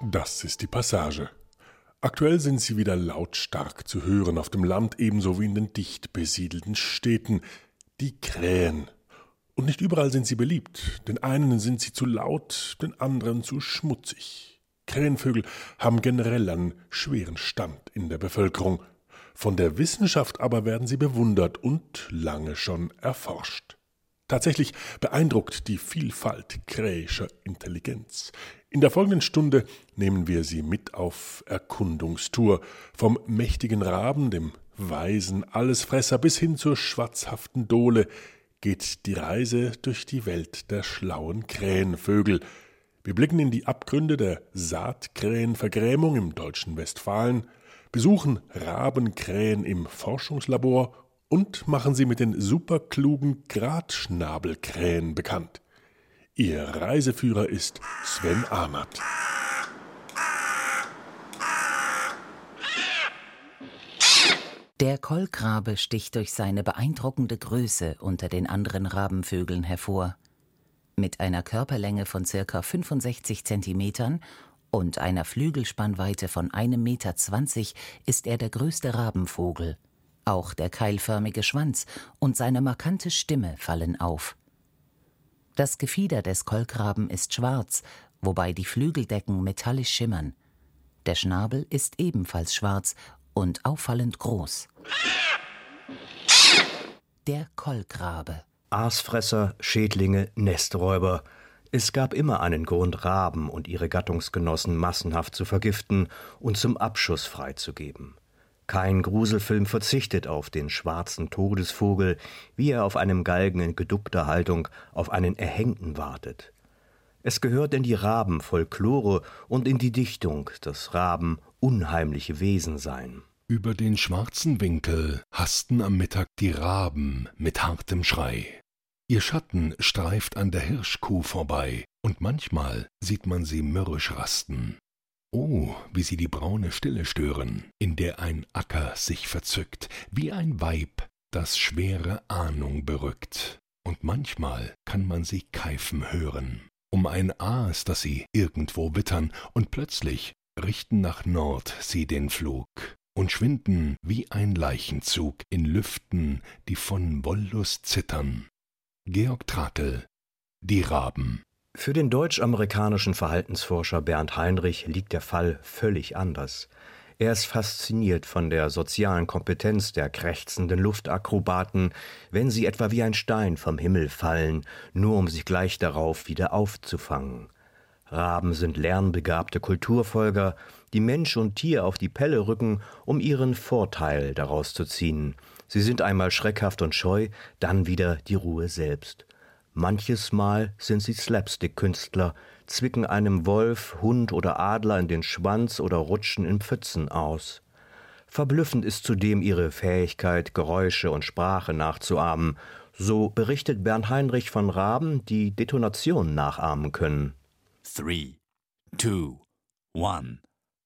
Das ist die Passage. Aktuell sind sie wieder lautstark zu hören auf dem Land, ebenso wie in den dicht besiedelten Städten. Die Krähen. Und nicht überall sind sie beliebt. Den einen sind sie zu laut, den anderen zu schmutzig. Krähenvögel haben generell einen schweren Stand in der Bevölkerung. Von der Wissenschaft aber werden sie bewundert und lange schon erforscht. Tatsächlich beeindruckt die Vielfalt krähischer Intelligenz. In der folgenden Stunde nehmen wir Sie mit auf Erkundungstour. Vom mächtigen Raben, dem weisen Allesfresser bis hin zur schwatzhaften Dole geht die Reise durch die Welt der schlauen Krähenvögel. Wir blicken in die Abgründe der Saatkrähenvergrämung im deutschen Westfalen, besuchen Rabenkrähen im Forschungslabor und machen sie mit den superklugen Gradschnabelkrähen bekannt. Ihr Reiseführer ist Sven Ahnert. Der Kolkrabe sticht durch seine beeindruckende Größe unter den anderen Rabenvögeln hervor. Mit einer Körperlänge von ca. 65 cm und einer Flügelspannweite von 1,20 Meter ist er der größte Rabenvogel. Auch der keilförmige Schwanz und seine markante Stimme fallen auf. Das Gefieder des Kolkraben ist schwarz, wobei die Flügeldecken metallisch schimmern. Der Schnabel ist ebenfalls schwarz und auffallend groß. Der Kolkrabe. Aasfresser, Schädlinge, Nesträuber. Es gab immer einen Grund, Raben und ihre Gattungsgenossen massenhaft zu vergiften und zum Abschuss freizugeben. Kein Gruselfilm verzichtet auf den schwarzen Todesvogel, wie er auf einem Galgen in geduckter Haltung auf einen Erhängten wartet. Es gehört in die Rabenfolklore und in die Dichtung, dass Raben unheimliche Wesen seien. Über den schwarzen Winkel hasten am Mittag die Raben mit hartem Schrei. Ihr Schatten streift an der Hirschkuh vorbei, und manchmal sieht man sie mürrisch rasten. Oh, wie sie die braune Stille stören, in der ein Acker sich verzückt, wie ein Weib, das schwere Ahnung berückt. Und manchmal kann man sie keifen hören, um ein Aas, das sie irgendwo wittern, und plötzlich richten nach Nord sie den Flug und schwinden wie ein Leichenzug in Lüften, die von Wollust zittern. Georg Trakl, Die Raben. Für den deutsch-amerikanischen Verhaltensforscher Bernd Heinrich liegt der Fall völlig anders. Er ist fasziniert von der sozialen Kompetenz der krächzenden Luftakrobaten, wenn sie etwa wie ein Stein vom Himmel fallen, nur um sich gleich darauf wieder aufzufangen. Raben sind lernbegabte Kulturfolger, die Mensch und Tier auf die Pelle rücken, um ihren Vorteil daraus zu ziehen. Sie sind einmal schreckhaft und scheu, dann wieder die Ruhe selbst. Manches Mal sind sie Slapstick-Künstler, zwicken einem Wolf, Hund oder Adler in den Schwanz oder rutschen in Pfützen aus. Verblüffend ist zudem ihre Fähigkeit, Geräusche und Sprache nachzuahmen. So berichtet Bernd Heinrich von Raben, die Detonation nachahmen können. 3, 2, 1.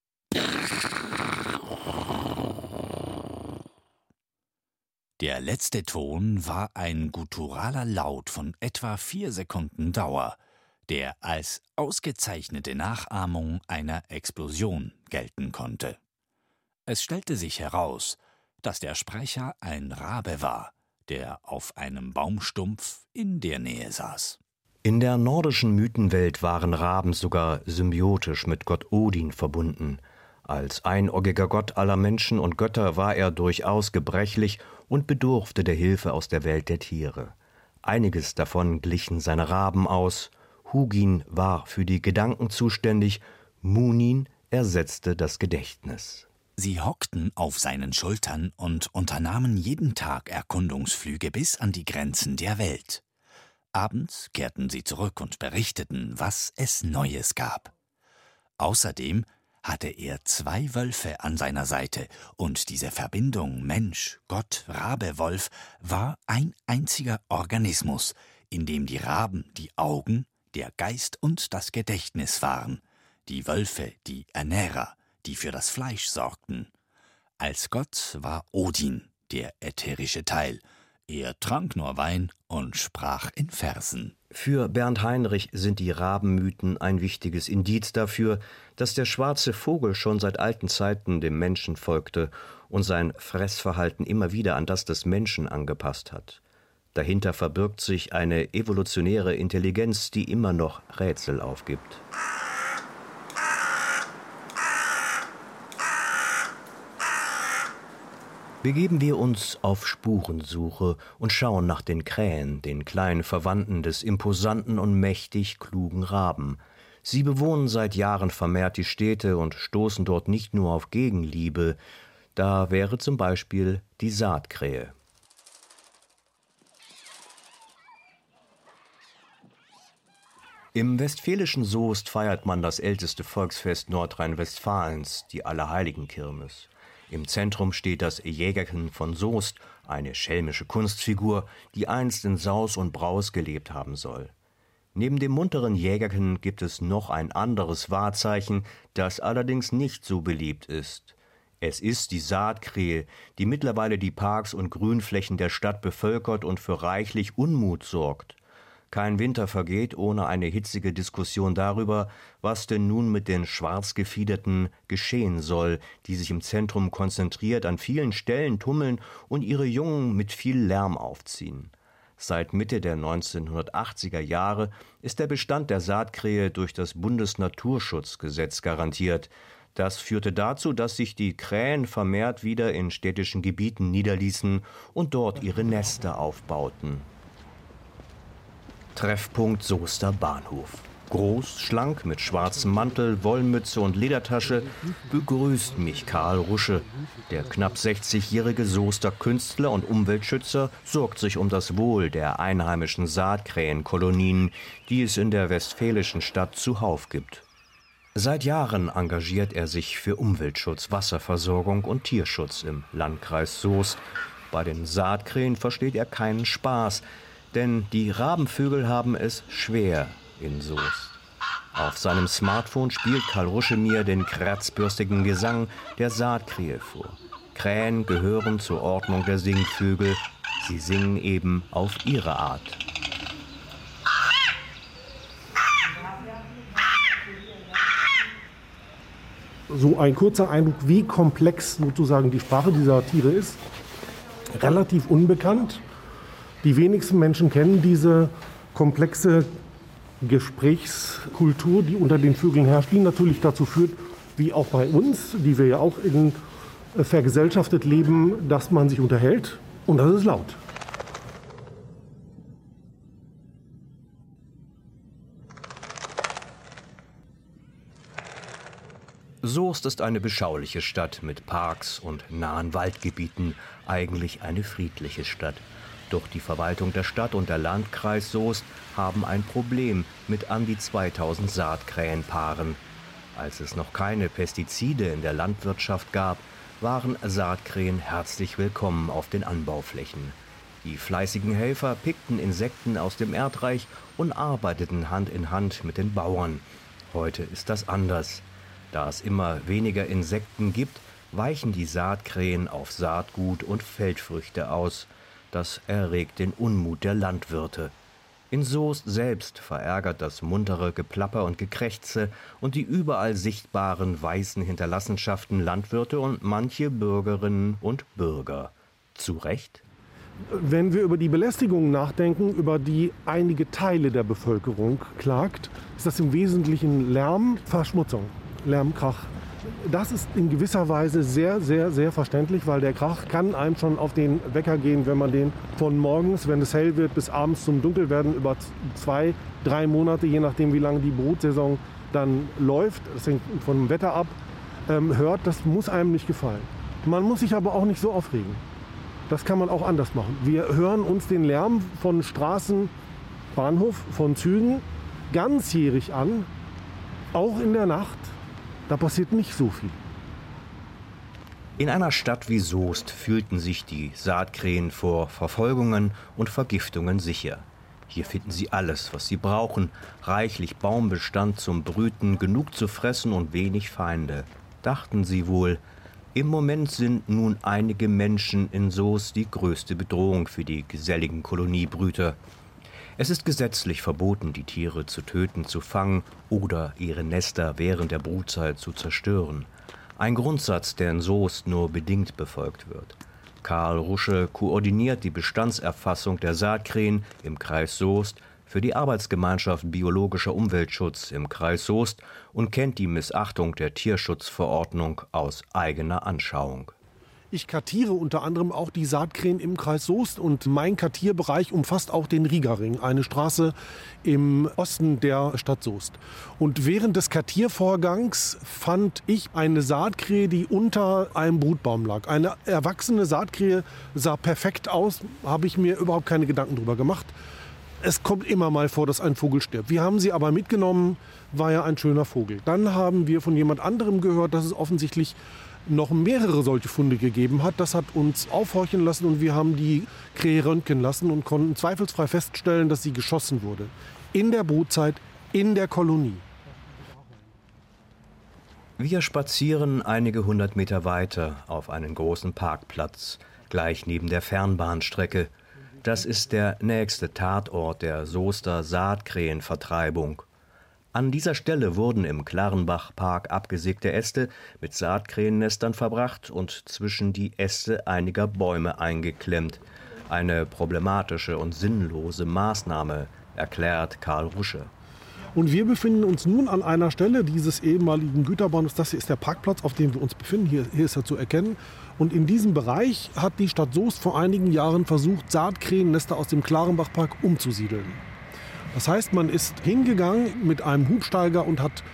Der letzte Ton war ein gutturaler Laut von etwa 4 Sekunden Dauer, der als ausgezeichnete Nachahmung einer Explosion gelten konnte. Es stellte sich heraus, dass der Sprecher ein Rabe war, der auf einem Baumstumpf in der Nähe saß. In der nordischen Mythenwelt waren Raben sogar symbiotisch mit Gott Odin verbunden. Als einäugiger Gott aller Menschen und Götter war er durchaus gebrechlich und bedurfte der Hilfe aus der Welt der Tiere. Einiges davon glichen seine Raben aus. Hugin war für die Gedanken zuständig, Munin ersetzte das Gedächtnis. Sie hockten auf seinen Schultern und unternahmen jeden Tag Erkundungsflüge bis an die Grenzen der Welt. Abends kehrten sie zurück und berichteten, was es Neues gab. Außerdem hatte er 2 Wölfe an seiner Seite, und diese Verbindung Mensch, Gott, Rabe, Wolf war ein einziger Organismus, in dem die Raben die Augen, der Geist und das Gedächtnis waren, die Wölfe die Ernährer, die für das Fleisch sorgten. Als Gott war Odin der ätherische Teil, er trank nur Wein und sprach in Versen. Für Bernd Heinrich sind die Rabenmythen ein wichtiges Indiz dafür, dass der schwarze Vogel schon seit alten Zeiten dem Menschen folgte und sein Fressverhalten immer wieder an das des Menschen angepasst hat. Dahinter verbirgt sich eine evolutionäre Intelligenz, die immer noch Rätsel aufgibt. Begeben wir uns auf Spurensuche und schauen nach den Krähen, den kleinen Verwandten des imposanten und mächtig klugen Raben. Sie bewohnen seit Jahren vermehrt die Städte und stoßen dort nicht nur auf Gegenliebe. Da wäre zum Beispiel die Saatkrähe. Im westfälischen Soest feiert man das älteste Volksfest Nordrhein-Westfalens, die Allerheiligenkirmes. Im Zentrum steht das Jägerchen von Soest, eine schelmische Kunstfigur, die einst in Saus und Braus gelebt haben soll. Neben dem munteren Jägerchen gibt es noch ein anderes Wahrzeichen, das allerdings nicht so beliebt ist. Es ist die Saatkrähe, die mittlerweile die Parks und Grünflächen der Stadt bevölkert und für reichlich Unmut sorgt. Kein Winter vergeht ohne eine hitzige Diskussion darüber, was denn nun mit den Schwarzgefiederten geschehen soll, die sich im Zentrum konzentriert an vielen Stellen tummeln und ihre Jungen mit viel Lärm aufziehen. Seit Mitte der 1980er Jahre ist der Bestand der Saatkrähe durch das Bundesnaturschutzgesetz garantiert. Das führte dazu, dass sich die Krähen vermehrt wieder in städtischen Gebieten niederließen und dort ihre Nester aufbauten. Treffpunkt Soester Bahnhof. Groß, schlank, mit schwarzem Mantel, Wollmütze und Ledertasche begrüßt mich Karl Rusche. Der knapp 60-jährige Soester Künstler und Umweltschützer sorgt sich um das Wohl der einheimischen Saatkrähenkolonien, die es in der westfälischen Stadt zuhauf gibt. Seit Jahren engagiert er sich für Umweltschutz, Wasserversorgung und Tierschutz im Landkreis Soest. Bei den Saatkrähen versteht er keinen Spaß, denn die Rabenvögel haben es schwer in Soest. Auf seinem Smartphone spielt Karl Rusche mir den kratzbürstigen Gesang der Saatkrähe vor. Krähen gehören zur Ordnung der Singvögel. Sie singen eben auf ihre Art. So ein kurzer Eindruck, wie komplex sozusagen die Sprache dieser Tiere ist. Relativ unbekannt. Die wenigsten Menschen kennen diese komplexe Gesprächskultur, die unter den Vögeln herrscht, die natürlich dazu führt, wie auch bei uns, die wir ja auch vergesellschaftet leben, dass man sich unterhält und das ist laut. Soest ist eine beschauliche Stadt mit Parks und nahen Waldgebieten, eigentlich eine friedliche Stadt. Doch die Verwaltung der Stadt und der Landkreis Soest haben ein Problem mit an die 2000 Saatkrähenpaaren. Als es noch keine Pestizide in der Landwirtschaft gab, waren Saatkrähen herzlich willkommen auf den Anbauflächen. Die fleißigen Helfer pickten Insekten aus dem Erdreich und arbeiteten Hand in Hand mit den Bauern. Heute ist das anders. Da es immer weniger Insekten gibt, weichen die Saatkrähen auf Saatgut und Feldfrüchte aus. Das erregt den Unmut der Landwirte. In Soest selbst verärgert das muntere Geplapper und Gekrächze und die überall sichtbaren weißen Hinterlassenschaften Landwirte und manche Bürgerinnen und Bürger. Zu Recht? Wenn wir über die Belästigung nachdenken, über die einige Teile der Bevölkerung klagt, ist das im Wesentlichen Lärm, Verschmutzung, Lärm, Krach. Das ist in gewisser Weise sehr, sehr, sehr verständlich, weil der Krach kann einem schon auf den Wecker gehen, wenn man den von morgens, wenn es hell wird, bis abends zum Dunkelwerden über 2, 3 Monate, je nachdem wie lange die Brutsaison dann läuft, das hängt vom Wetter ab, hört, das muss einem nicht gefallen. Man muss sich aber auch nicht so aufregen. Das kann man auch anders machen. Wir hören uns den Lärm von Straßen, Bahnhof, von Zügen ganzjährig an, auch in der Nacht. Da passiert nicht so viel. In einer Stadt wie Soest fühlten sich die Saatkrähen vor Verfolgungen und Vergiftungen sicher. Hier finden sie alles, was sie brauchen. Reichlich Baumbestand zum Brüten, genug zu fressen und wenig Feinde. Dachten sie wohl. Im Moment sind nun einige Menschen in Soest die größte Bedrohung für die geselligen Koloniebrüter. Es ist gesetzlich verboten, die Tiere zu töten, zu fangen oder ihre Nester während der Brutzeit zu zerstören. Ein Grundsatz, der in Soest nur bedingt befolgt wird. Karl Rusche koordiniert die Bestandserfassung der Saatkrähen im Kreis Soest für die Arbeitsgemeinschaft Biologischer Umweltschutz im Kreis Soest und kennt die Missachtung der Tierschutzverordnung aus eigener Anschauung. Ich kartiere unter anderem auch die Saatkrähen im Kreis Soest und mein Kartierbereich umfasst auch den Riegerring, eine Straße im Osten der Stadt Soest. Und während des Kartiervorgangs fand ich eine Saatkrähe, die unter einem Brutbaum lag. Eine erwachsene Saatkrähe sah perfekt aus, habe ich mir überhaupt keine Gedanken drüber gemacht. Es kommt immer mal vor, dass ein Vogel stirbt. Wir haben sie aber mitgenommen, war ja ein schöner Vogel. Dann haben wir von jemand anderem gehört, dass es offensichtlich noch mehrere solche Funde gegeben hat. Das hat uns aufhorchen lassen und wir haben die Krähe röntgen lassen und konnten zweifelsfrei feststellen, dass sie geschossen wurde. In der Brutzeit, in der Kolonie. Wir spazieren einige 100 Meter weiter auf einen großen Parkplatz, gleich neben der Fernbahnstrecke. Das ist der nächste Tatort der Soester Saatkrähenvertreibung. An dieser Stelle wurden im Klarenbachpark abgesägte Äste mit Saatkrähennestern verbracht und zwischen die Äste einiger Bäume eingeklemmt. Eine problematische und sinnlose Maßnahme, erklärt Karl Rusche. Und wir befinden uns nun an einer Stelle dieses ehemaligen Güterbahnhofs. Das hier ist der Parkplatz, auf dem wir uns befinden. Hier ist er zu erkennen. Und in diesem Bereich hat die Stadt Soest vor einigen Jahren versucht, Saatkrähennester aus dem Klarenbachpark umzusiedeln. Das heißt, man ist hingegangen mit einem Hubsteiger und hat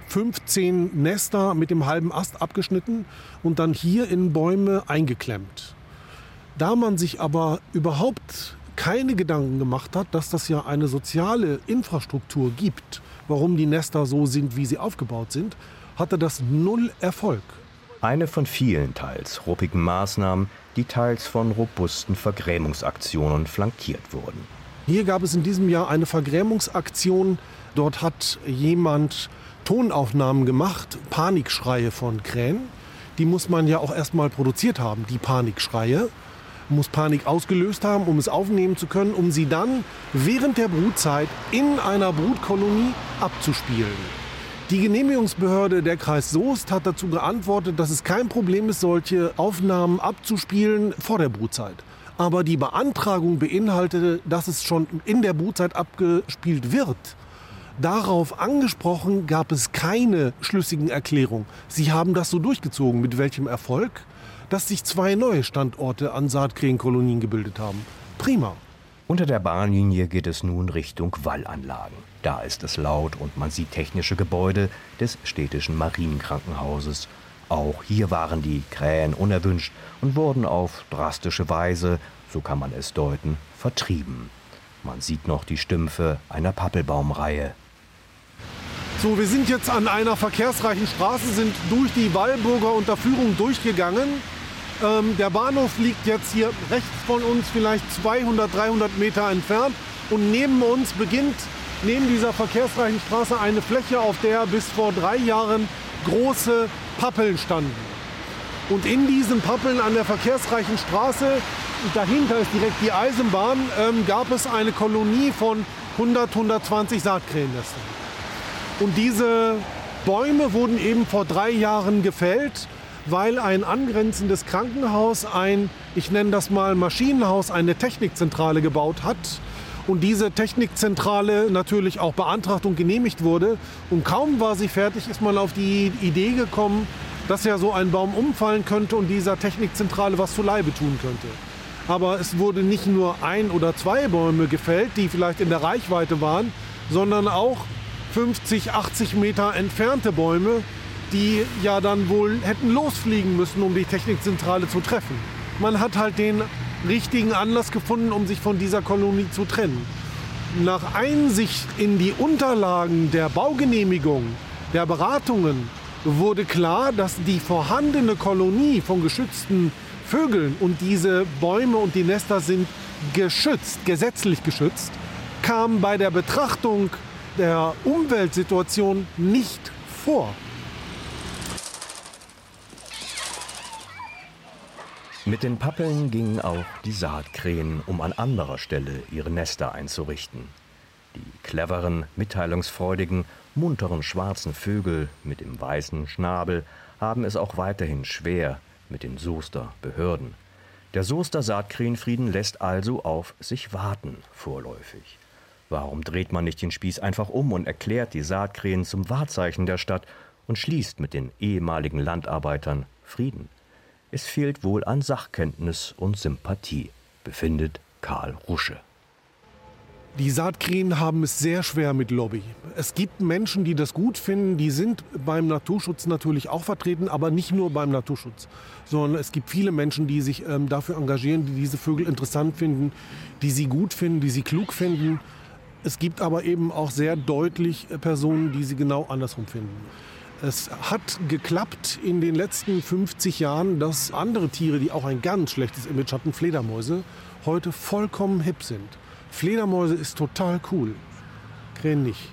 15 Nester mit dem halben Ast abgeschnitten und dann hier in Bäume eingeklemmt. Da man sich aber überhaupt keine Gedanken gemacht hat, dass das ja eine soziale Infrastruktur gibt, warum die Nester so sind, wie sie aufgebaut sind, hatte das null Erfolg. Eine von vielen teils ruppigen Maßnahmen, die teils von robusten Vergrämungsaktionen flankiert wurden. Hier gab es in diesem Jahr eine Vergrämungsaktion. Dort hat jemand Tonaufnahmen gemacht, Panikschreie von Krähen. Die muss man ja auch erstmal produziert haben, die Panikschreie. Man muss Panik ausgelöst haben, um es aufnehmen zu können, um sie dann während der Brutzeit in einer Brutkolonie abzuspielen. Die Genehmigungsbehörde der Kreis Soest hat dazu geantwortet, dass es kein Problem ist, solche Aufnahmen abzuspielen vor der Brutzeit. Aber die Beantragung beinhaltete, dass es schon in der Brutzeit abgespielt wird. Darauf angesprochen gab es keine schlüssigen Erklärungen. Sie haben das so durchgezogen. Mit welchem Erfolg? Dass sich 2 neue Standorte an Saatkrähenkolonien gebildet haben. Prima. Unter der Bahnlinie geht es nun Richtung Wallanlagen. Da ist es laut und man sieht technische Gebäude des städtischen Marienkrankenhauses. Auch hier waren die Krähen unerwünscht und wurden auf drastische Weise, so kann man es deuten, vertrieben. Man sieht noch die Stümpfe einer Pappelbaumreihe. So, wir sind jetzt an einer verkehrsreichen Straße, sind durch die Wallburger Unterführung durchgegangen. Der Bahnhof liegt jetzt hier rechts von uns, vielleicht 200, 300 Meter entfernt. Und neben uns beginnt, neben dieser verkehrsreichen Straße, eine Fläche, auf der bis vor 3 Jahren große Pappeln standen. Und in diesen Pappeln an der verkehrsreichen Straße, dahinter ist direkt die Eisenbahn, gab es eine Kolonie von 100, 120 Saatkrähennestern. Und diese Bäume wurden eben vor 3 Jahren gefällt, weil ein angrenzendes Krankenhaus ich nenne das mal Maschinenhaus, eine Technikzentrale gebaut hat. Und diese Technikzentrale natürlich auch beantragt und genehmigt wurde. Und kaum war sie fertig, ist man auf die Idee gekommen, dass ja so ein Baum umfallen könnte und dieser Technikzentrale was zuleibe tun könnte. Aber es wurde nicht nur 1 oder 2 Bäume gefällt, die vielleicht in der Reichweite waren, sondern auch 50, 80 Meter entfernte Bäume, die ja dann wohl hätten losfliegen müssen, um die Technikzentrale zu treffen. Man hat halt den richtigen Anlass gefunden, um sich von dieser Kolonie zu trennen. Nach Einsicht in die Unterlagen der Baugenehmigung, der Beratungen, wurde klar, dass die vorhandene Kolonie von geschützten Vögeln und diese Bäume und die Nester sind geschützt, gesetzlich geschützt, kam bei der Betrachtung der Umweltsituation nicht vor. Mit den Pappeln gingen auch die Saatkrähen, um an anderer Stelle ihre Nester einzurichten. Die cleveren, mitteilungsfreudigen, munteren schwarzen Vögel mit dem weißen Schnabel haben es auch weiterhin schwer mit den Soester Behörden. Der Soester Saatkrähenfrieden lässt also auf sich warten, vorläufig. Warum dreht man nicht den Spieß einfach um und erklärt die Saatkrähen zum Wahrzeichen der Stadt und schließt mit den ehemaligen Landarbeitern Frieden? Es fehlt wohl an Sachkenntnis und Sympathie, befindet Karl Rusche. Die Saatkrähen haben es sehr schwer mit Lobby. Es gibt Menschen, die das gut finden, die sind beim Naturschutz natürlich auch vertreten, aber nicht nur beim Naturschutz, sondern es gibt viele Menschen, die sich dafür engagieren, die diese Vögel interessant finden, die sie gut finden, die sie klug finden. Es gibt aber eben auch sehr deutlich Personen, die sie genau andersrum finden. Es hat geklappt in den letzten 50 Jahren, dass andere Tiere, die auch ein ganz schlechtes Image hatten, Fledermäuse, heute vollkommen hip sind. Fledermäuse ist total cool, Krähen nicht.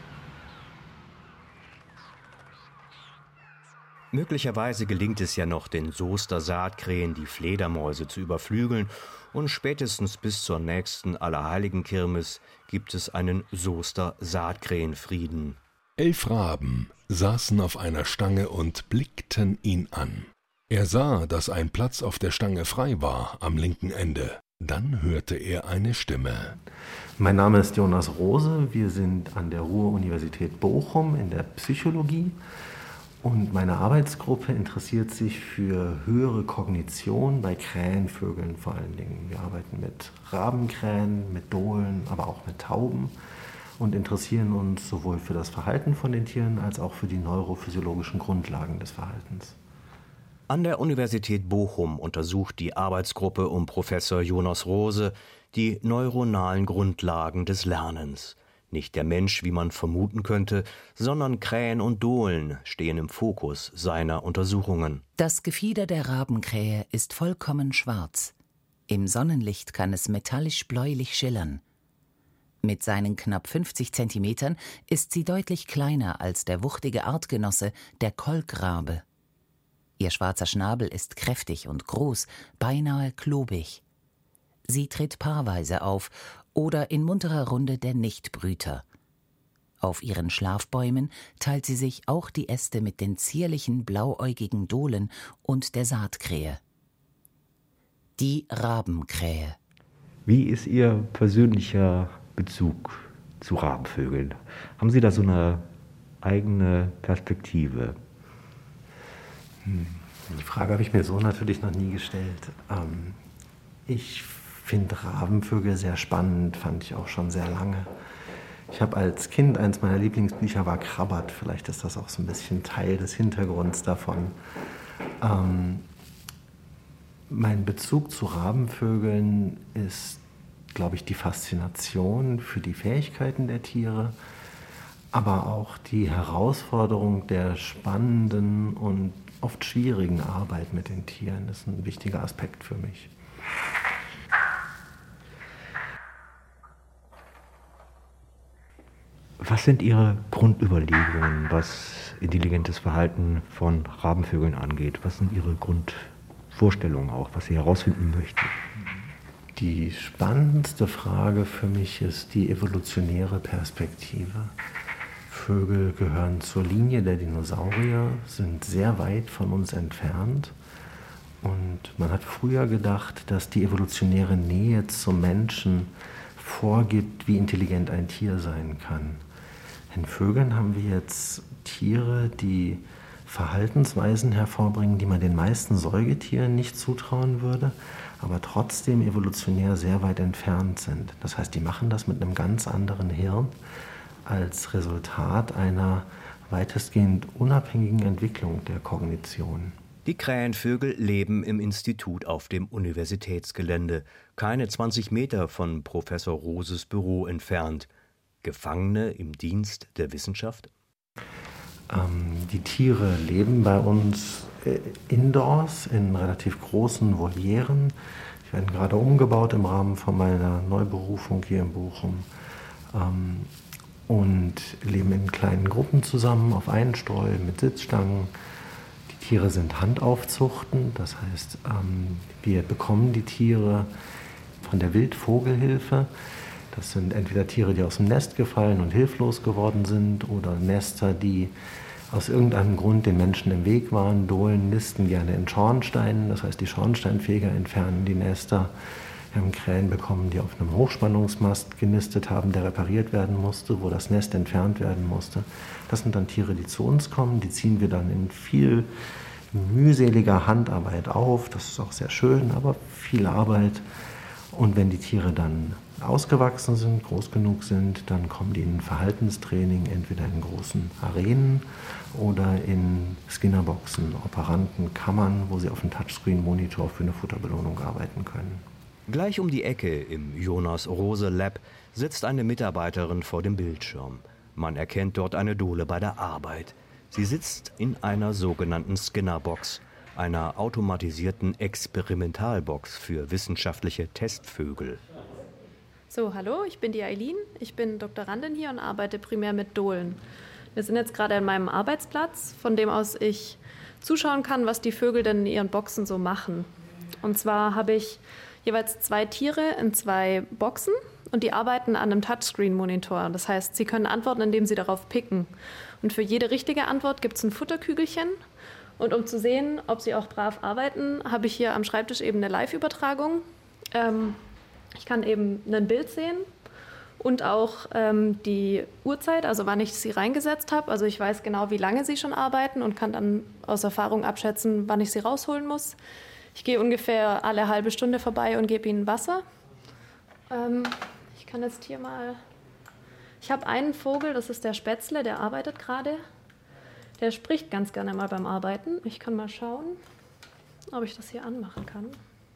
Möglicherweise gelingt es ja noch den Soester Saatkrähen, die Fledermäuse zu überflügeln, und spätestens bis zur nächsten Allerheiligenkirmes gibt es einen Soester Saatkrähenfrieden. 11 Raben saßen auf einer Stange und blickten ihn an. Er sah, dass ein Platz auf der Stange frei war am linken Ende. Dann hörte er eine Stimme. Mein Name ist Jonas Rose. Wir sind an der Ruhr-Universität Bochum in der Psychologie. Und meine Arbeitsgruppe interessiert sich für höhere Kognition bei Krähenvögeln vor allen Dingen. Wir arbeiten mit Rabenkrähen, mit Dohlen, aber auch mit Tauben und interessieren uns sowohl für das Verhalten von den Tieren als auch für die neurophysiologischen Grundlagen des Verhaltens. An der Universität Bochum untersucht die Arbeitsgruppe um Professor Jonas Rose die neuronalen Grundlagen des Lernens. Nicht der Mensch, wie man vermuten könnte, sondern Krähen und Dohlen stehen im Fokus seiner Untersuchungen. Das Gefieder der Rabenkrähe ist vollkommen schwarz. Im Sonnenlicht kann es metallisch-bläulich schillern. Mit seinen knapp 50 Zentimetern ist sie deutlich kleiner als der wuchtige Artgenosse, der Kolkrabe. Ihr schwarzer Schnabel ist kräftig und groß, beinahe klobig. Sie tritt paarweise auf oder in munterer Runde der Nichtbrüter. Auf ihren Schlafbäumen teilt sie sich auch die Äste mit den zierlichen blauäugigen Dohlen und der Saatkrähe. Die Rabenkrähe. Wie ist Ihr persönlicher Bezug zu Rabenvögeln? Haben Sie da so eine eigene Perspektive? Die Frage habe ich mir so natürlich noch nie gestellt. Ich finde Rabenvögel sehr spannend, fand ich auch schon sehr lange. Ich habe als Kind, eins meiner Lieblingsbücher war Krabbert, vielleicht ist das auch so ein bisschen Teil des Hintergrunds davon. Mein Bezug zu Rabenvögeln ist, glaube ich, die Faszination für die Fähigkeiten der Tiere, aber auch die Herausforderung der spannenden und oft schwierigen Arbeit mit den Tieren ist ein wichtiger Aspekt für mich. Was sind Ihre Grundüberlegungen, was intelligentes Verhalten von Rabenvögeln angeht? Was sind Ihre Grundvorstellungen auch, was Sie herausfinden möchten? Die spannendste Frage für mich ist die evolutionäre Perspektive. Vögel gehören zur Linie der Dinosaurier, sind sehr weit von uns entfernt. Und man hat früher gedacht, dass die evolutionäre Nähe zum Menschen vorgibt, wie intelligent ein Tier sein kann. In Vögeln haben wir jetzt Tiere, die Verhaltensweisen hervorbringen, die man den meisten Säugetieren nicht zutrauen würde, aber trotzdem evolutionär sehr weit entfernt sind. Das heißt, die machen das mit einem ganz anderen Hirn als Resultat einer weitestgehend unabhängigen Entwicklung der Kognition. Die Krähenvögel leben im Institut auf dem Universitätsgelände, keine 20 Meter von Professor Roses Büro entfernt. Gefangene im Dienst der Wissenschaft? Die Tiere leben bei uns indoors in relativ großen Volieren. Die werden gerade umgebaut im Rahmen von meiner Neuberufung hier in Bochum. Und leben in kleinen Gruppen zusammen auf Einstreu mit Sitzstangen. Die Tiere sind Handaufzuchten, das heißt, wir bekommen die Tiere von der Wildvogelhilfe. Das sind entweder Tiere, die aus dem Nest gefallen und hilflos geworden sind, oder Nester, die aus irgendeinem Grund den Menschen im Weg waren. Dohlen nisten gerne in Schornsteinen, das heißt, die Schornsteinfeger entfernen die Nester. Wir haben Krähen bekommen, die auf einem Hochspannungsmast genistet haben, der repariert werden musste, wo das Nest entfernt werden musste. Das sind dann Tiere, die zu uns kommen, die ziehen wir dann in viel mühseliger Handarbeit auf. Das ist auch sehr schön, aber viel Arbeit. Und wenn die Tiere dann ausgewachsen sind, groß genug sind, dann kommen die in Verhaltenstraining, entweder in großen Arenen oder in Skinnerboxen, Operantenkammern, wo sie auf dem Touchscreen-Monitor für eine Futterbelohnung arbeiten können. Gleich um die Ecke im Jonas Rose Lab sitzt eine Mitarbeiterin vor dem Bildschirm. Man erkennt dort eine Dohle bei der Arbeit. Sie sitzt in einer sogenannten Skinnerbox, einer automatisierten Experimentalbox für wissenschaftliche Testvögel. So, hallo, ich bin die Eileen. Ich bin Doktorandin hier und arbeite primär mit Dohlen. Wir sind jetzt gerade an meinem Arbeitsplatz, von dem aus ich zuschauen kann, was die Vögel denn in ihren Boxen so machen. Und zwar habe ich jeweils 2 Tiere in 2 Boxen und die arbeiten an einem Touchscreen-Monitor. Das heißt, sie können antworten, indem sie darauf picken. Und für jede richtige Antwort gibt es ein Futterkügelchen. Und um zu sehen, ob sie auch brav arbeiten, habe ich hier am Schreibtisch eben eine Live-Übertragung. Ich kann eben ein Bild sehen und auch die Uhrzeit, also wann ich sie reingesetzt habe. Also ich weiß genau, wie lange sie schon arbeiten und kann dann aus Erfahrung abschätzen, wann ich sie rausholen muss. Ich gehe ungefähr alle halbe Stunde vorbei und gebe ihnen Wasser. Ich kann jetzt hier mal... Ich habe einen Vogel, das ist der Spätzle, der arbeitet gerade. Der spricht ganz gerne mal beim Arbeiten. Ich kann mal schauen, ob ich das hier anmachen kann.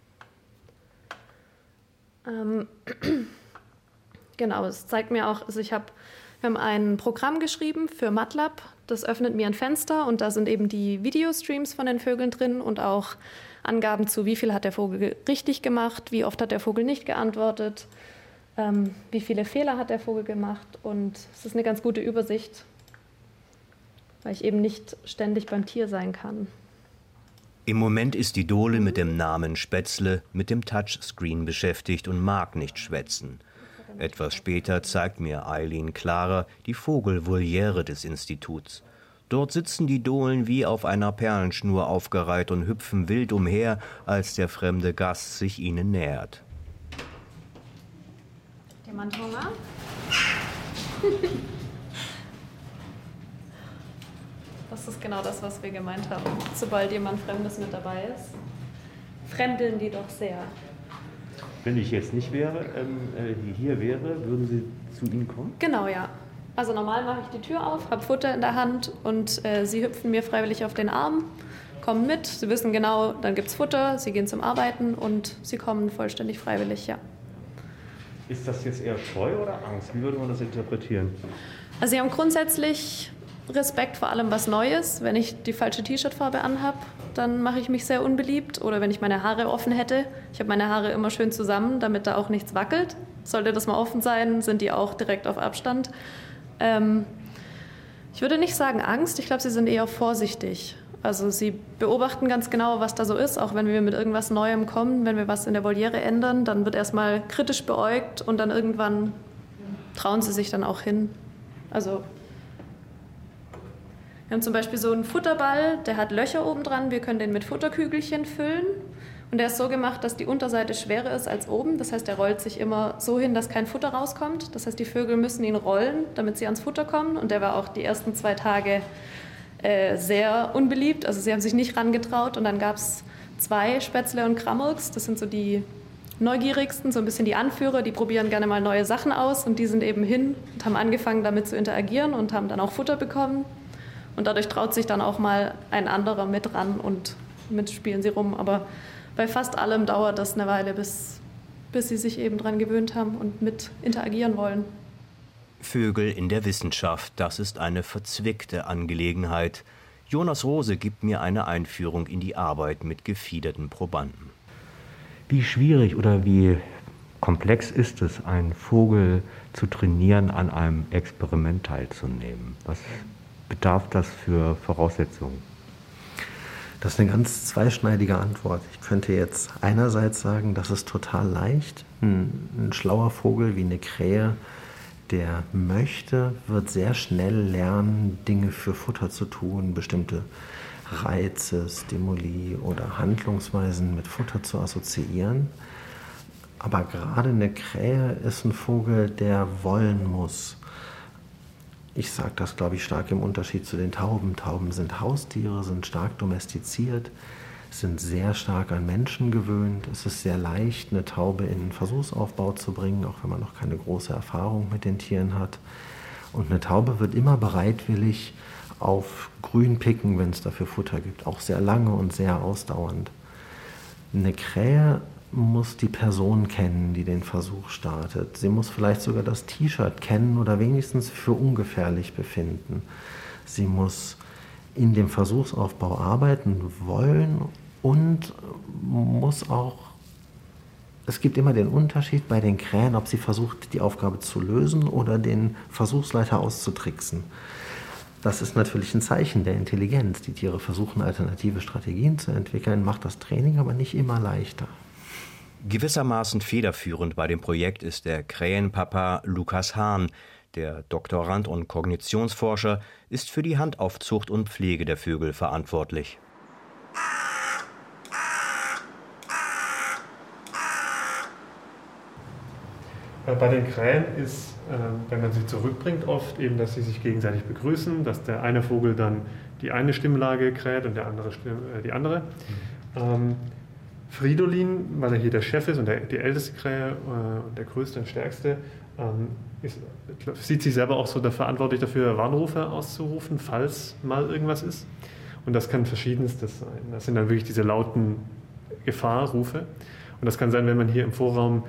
Genau, es zeigt mir auch, also wir haben ein Programm geschrieben für MATLAB, das öffnet mir ein Fenster und da sind eben die Videostreams von den Vögeln drin und auch Angaben zu, wie viel hat der Vogel richtig gemacht, wie oft hat der Vogel nicht geantwortet, wie viele Fehler hat der Vogel gemacht, und es ist eine ganz gute Übersicht, weil ich eben nicht ständig beim Tier sein kann. Im Moment ist die Dohle mit dem Namen Spätzle mit dem Touchscreen beschäftigt und mag nicht schwätzen. Etwas später zeigt mir Eileen klarer die Vogelvoliere des Instituts. Dort sitzen die Dohlen wie auf einer Perlenschnur aufgereiht und hüpfen wild umher, als der fremde Gast sich ihnen nähert. Jemand Hunger? Das ist genau das, was wir gemeint haben. Sobald jemand Fremdes mit dabei ist, fremdeln die doch sehr. Wenn ich jetzt nicht wäre, hier wäre, würden Sie zu Ihnen kommen? Genau, ja. Also normal mache ich die Tür auf, habe Futter in der Hand und sie hüpfen mir freiwillig auf den Arm, kommen mit. Sie wissen genau, dann gibt es Futter, sie gehen zum Arbeiten und sie kommen vollständig freiwillig, ja. Ist das jetzt eher Scheu oder Angst? Wie würde man das interpretieren? Also sie haben grundsätzlich Respekt vor allem, was Neues. Wenn ich die falsche T-Shirt-Farbe anhabe, dann mache ich mich sehr unbeliebt. Oder wenn ich meine Haare offen hätte. Ich habe meine Haare immer schön zusammen, damit da auch nichts wackelt. Sollte das mal offen sein, sind die auch direkt auf Abstand. Ich würde nicht sagen Angst, ich glaube, sie sind eher vorsichtig. Also sie beobachten ganz genau, was da so ist, auch wenn wir mit irgendwas Neuem kommen. Wenn wir was in der Voliere ändern, dann wird erstmal kritisch beäugt und dann irgendwann trauen sie sich dann auch hin. Also wir haben zum Beispiel so einen Futterball, der hat Löcher oben dran. Wir können den mit Futterkügelchen füllen. Und der ist so gemacht, dass die Unterseite schwerer ist als oben. Das heißt, der rollt sich immer so hin, dass kein Futter rauskommt. Das heißt, die Vögel müssen ihn rollen, damit sie ans Futter kommen. Und der war auch die ersten 2 Tage sehr unbeliebt. Also sie haben sich nicht rangetraut. Und dann gab es 2 Spätzle und Krammelks. Das sind so die neugierigsten, so ein bisschen die Anführer. Die probieren gerne mal neue Sachen aus. Und die sind eben hin und haben angefangen, damit zu interagieren und haben dann auch Futter bekommen. Und dadurch traut sich dann auch mal ein anderer mit ran und mit spielen sie rum. Aber bei fast allem dauert das eine Weile, bis sie sich eben dran gewöhnt haben und mit interagieren wollen. Vögel in der Wissenschaft, das ist eine verzwickte Angelegenheit. Jonas Rose gibt mir eine Einführung in die Arbeit mit gefiederten Probanden. Wie schwierig oder wie komplex ist es, einen Vogel zu trainieren, an einem Experiment teilzunehmen? Was bedarf das für Voraussetzungen? Das ist eine ganz zweischneidige Antwort. Ich könnte jetzt einerseits sagen, das ist total leicht. Ein schlauer Vogel wie eine Krähe, der möchte, wird sehr schnell lernen, Dinge für Futter zu tun, bestimmte Reize, Stimuli oder Handlungsweisen mit Futter zu assoziieren. Aber gerade eine Krähe ist ein Vogel, der wollen muss. Ich sage das, glaube ich, stark im Unterschied zu den Tauben. Tauben sind Haustiere, sind stark domestiziert, sind sehr stark an Menschen gewöhnt. Es ist sehr leicht, eine Taube in einen Versuchsaufbau zu bringen, auch wenn man noch keine große Erfahrung mit den Tieren hat. Und eine Taube wird immer bereitwillig auf Grün picken, wenn es dafür Futter gibt, auch sehr lange und sehr ausdauernd. Eine Krähe muss die Person kennen, die den Versuch startet. Sie muss vielleicht sogar das T-Shirt kennen oder wenigstens für ungefährlich befinden. Sie muss in dem Versuchsaufbau arbeiten wollen und muss auch, es gibt immer den Unterschied bei den Krähen, ob sie versucht, die Aufgabe zu lösen oder den Versuchsleiter auszutricksen. Das ist natürlich ein Zeichen der Intelligenz. Die Tiere versuchen, alternative Strategien zu entwickeln, macht das Training aber nicht immer leichter. Gewissermaßen federführend bei dem Projekt ist der Krähenpapa Lukas Hahn. Der Doktorand und Kognitionsforscher ist für die Handaufzucht und Pflege der Vögel verantwortlich. Bei den Krähen ist, wenn man sie zurückbringt, oft eben, dass sie sich gegenseitig begrüßen, dass der eine Vogel dann die eine Stimmlage kräht und der andere die andere. Fridolin, weil er hier der Chef ist und die älteste Krähe und der größte und stärkste, sieht sich selber auch so verantwortlich dafür, Warnrufe auszurufen, falls mal irgendwas ist. Und das kann verschiedenstes sein. Das sind dann wirklich diese lauten Gefahrrufe. Und das kann sein, wenn man hier im Vorraum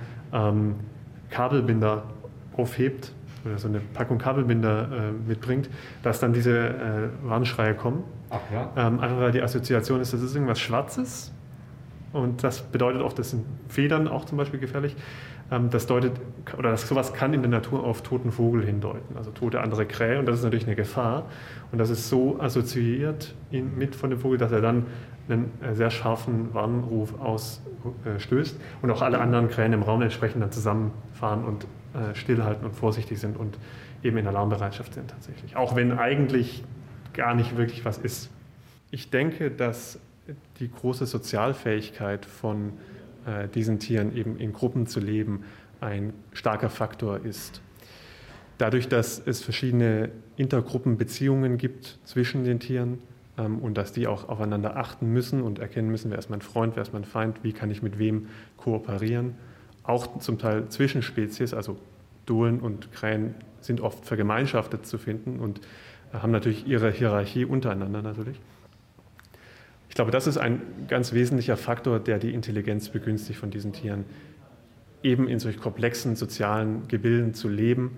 Kabelbinder aufhebt oder so eine Packung Kabelbinder mitbringt, dass dann diese Warnschreie kommen. Ach ja? Einfach weil die Assoziation ist, das ist irgendwas Schwarzes. Und das bedeutet auch, das sind Federn auch zum Beispiel gefährlich. Das deutet, oder sowas kann in der Natur auf toten Vogel hindeuten, also tote andere Krähe. Und das ist natürlich eine Gefahr. Und das ist so assoziiert mit von dem Vogel, dass er dann einen sehr scharfen Warnruf ausstößt. Und auch alle anderen Krähen im Raum entsprechend dann zusammenfahren und stillhalten und vorsichtig sind und eben in Alarmbereitschaft sind tatsächlich. Auch wenn eigentlich gar nicht wirklich was ist. Ich denke, dass die große Sozialfähigkeit von diesen Tieren, eben in Gruppen zu leben, ein starker Faktor ist. Dadurch, dass es verschiedene Intergruppenbeziehungen gibt zwischen den Tieren und dass die auch aufeinander achten müssen und erkennen müssen, wer ist mein Freund, wer ist mein Feind, wie kann ich mit wem kooperieren. Auch zum Teil zwischen Spezies, also Dohlen und Krähen sind oft vergemeinschaftet zu finden und haben natürlich ihre Hierarchie untereinander natürlich. Ich glaube, das ist ein ganz wesentlicher Faktor, der die Intelligenz begünstigt von diesen Tieren, eben in solch komplexen sozialen Gebilden zu leben,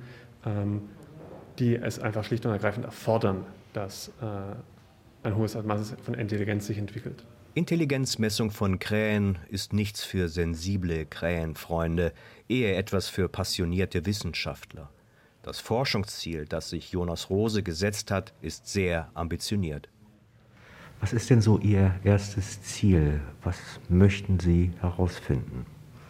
die es einfach schlicht und ergreifend erfordern, dass ein hohes Maß von Intelligenz sich entwickelt. Intelligenzmessung von Krähen ist nichts für sensible Krähenfreunde, eher etwas für passionierte Wissenschaftler. Das Forschungsziel, das sich Jonas Rose gesetzt hat, ist sehr ambitioniert. Was ist denn so Ihr erstes Ziel? Was möchten Sie herausfinden?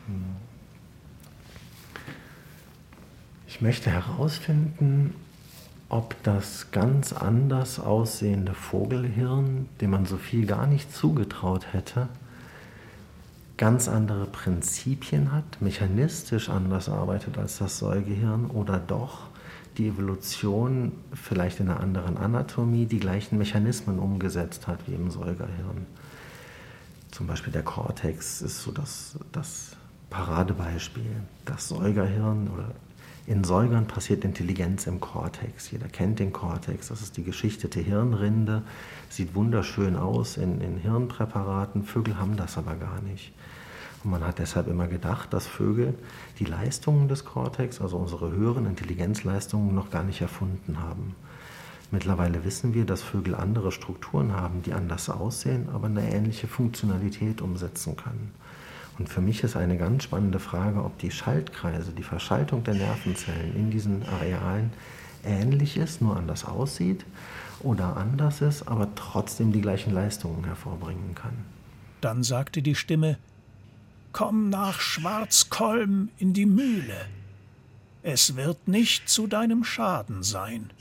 Ich möchte herausfinden, ob das ganz anders aussehende Vogelhirn, dem man so viel gar nicht zugetraut hätte, ganz andere Prinzipien hat, mechanistisch anders arbeitet als das Säugehirn oder doch die Evolution vielleicht in einer anderen Anatomie die gleichen Mechanismen umgesetzt hat wie im Säugerhirn. Zum Beispiel der Kortex ist so das Paradebeispiel. Das Säugerhirn oder in Säugern passiert Intelligenz im Kortex. Jeder kennt den Kortex, das ist die geschichtete Hirnrinde, sieht wunderschön aus in Hirnpräparaten. Vögel haben das aber gar nicht. Und man hat deshalb immer gedacht, dass Vögel die Leistungen des Kortex, also unsere höheren Intelligenzleistungen, noch gar nicht erfunden haben. Mittlerweile wissen wir, dass Vögel andere Strukturen haben, die anders aussehen, aber eine ähnliche Funktionalität umsetzen können. Und für mich ist eine ganz spannende Frage, ob die Schaltkreise, die Verschaltung der Nervenzellen in diesen Arealen ähnlich ist, nur anders aussieht oder anders ist, aber trotzdem die gleichen Leistungen hervorbringen kann. Dann sagte die Stimme: »Komm nach Schwarzkolm in die Mühle. Es wird nicht zu deinem Schaden sein.«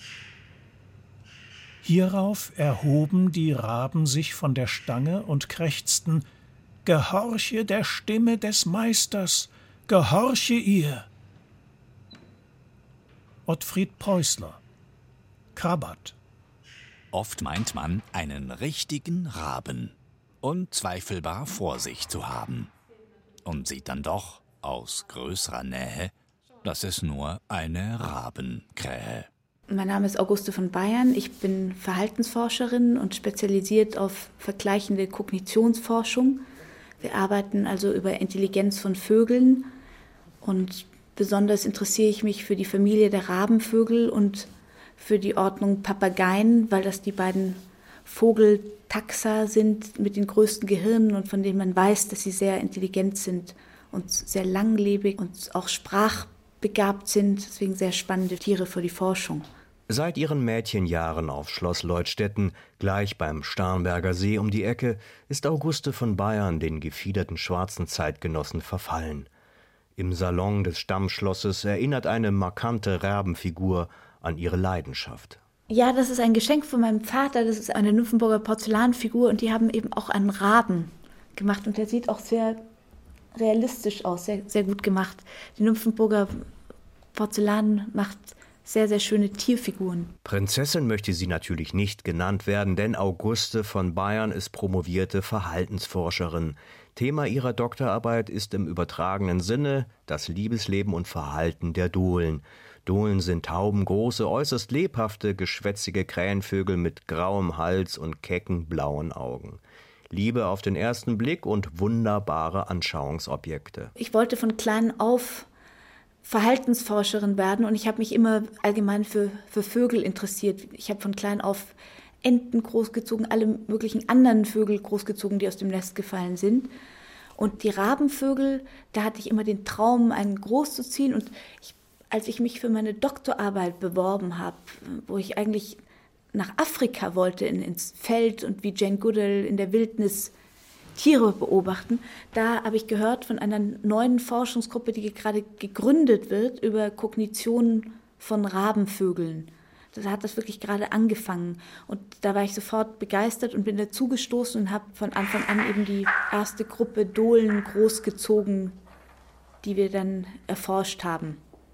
Hierauf erhoben die Raben sich von der Stange und krächzten: »Gehorche der Stimme des Meisters, gehorche ihr!« Ottfried Preußler, Krabat. Oft meint man, einen richtigen Raben unzweifelbar vor sich zu haben und sieht dann doch aus größerer Nähe, dass es nur eine Rabenkrähe. Mein Name ist Auguste von Bayern. Ich bin Verhaltensforscherin und spezialisiert auf vergleichende Kognitionsforschung. Wir arbeiten also über Intelligenz von Vögeln und besonders interessiere ich mich für die Familie der Rabenvögel und für die Ordnung Papageien, weil das die beiden Vogeltaxa sind mit den größten Gehirnen und von denen man weiß, dass sie sehr intelligent sind und sehr langlebig und auch sprachbegabt sind. Deswegen sehr spannende Tiere für die Forschung. Seit ihren Mädchenjahren auf Schloss Leutstetten, gleich beim Starnberger See um die Ecke, ist Auguste von Bayern den gefiederten schwarzen Zeitgenossen verfallen. Im Salon des Stammschlosses erinnert eine markante Rabenfigur an ihre Leidenschaft. Ja, das ist ein Geschenk von meinem Vater. Das ist eine Nymphenburger Porzellanfigur und die haben eben auch einen Raben gemacht und der sieht auch sehr realistisch aus, sehr, sehr gut gemacht. Die Nymphenburger Porzellan macht sehr, sehr schöne Tierfiguren. Prinzessin möchte sie natürlich nicht genannt werden, denn Auguste von Bayern ist promovierte Verhaltensforscherin. Thema ihrer Doktorarbeit ist im übertragenen Sinne das Liebesleben und Verhalten der Dohlen. Dohlen sind taubengroße, äußerst lebhafte, geschwätzige Krähenvögel mit grauem Hals und kecken blauen Augen. Liebe auf den ersten Blick und wunderbare Anschauungsobjekte. Ich wollte von klein auf Verhaltensforscherin werden und ich habe mich immer allgemein für Vögel interessiert. Ich habe von klein auf Enten großgezogen, alle möglichen anderen Vögel großgezogen, die aus dem Nest gefallen sind. Und die Rabenvögel, da hatte ich immer den Traum, einen groß zu ziehen. Und als ich mich für meine Doktorarbeit beworben habe, wo ich eigentlich nach Afrika wollte, ins Feld und wie Jane Goodall in der Wildnis Tiere beobachten, da habe ich gehört von einer neuen Forschungsgruppe, die gerade gegründet wird, über Kognition von Rabenvögeln. Da hat das wirklich gerade angefangen. Und da war ich sofort begeistert und bin dazugestoßen und habe von Anfang an eben die erste Gruppe Dohlen großgezogen, die wir dann erforscht haben.